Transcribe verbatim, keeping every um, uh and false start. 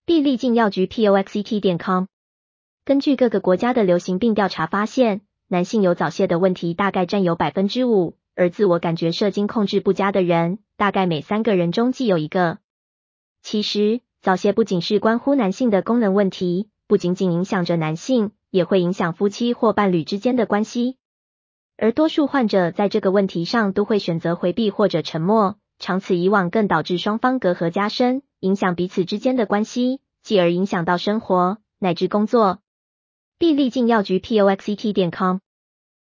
必利净药局 P O X E T 点 com。根据各个国家的流行病调查发现，男性有早泄的问题大概占有 百分之五， 而自我感觉射精控制不佳的人，大概每三个人中即有一个。其实，早泄不仅是关乎男性的功能问题，不仅仅影响着男性，也会影响夫妻或伴侣之间的关系。而多数患者在这个问题上都会选择回避或者沉默，长此以往更导致双方隔阂加深，影响彼此之间的关系，继而影响到生活乃至工作。必利净药局 P O X E T 点 com